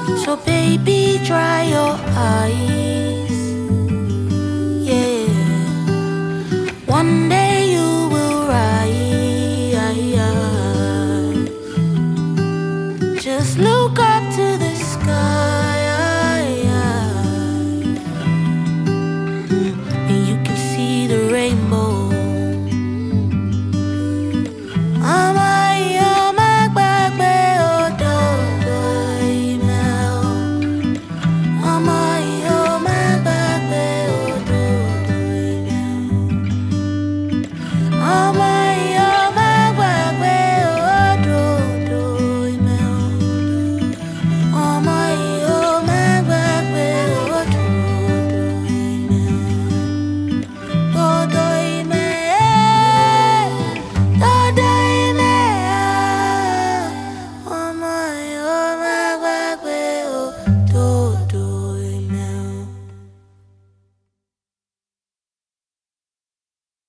So baby, dry your eyes. Yeah. One day you will rise. Just look up to the sky, and you can see the rainbow. I'm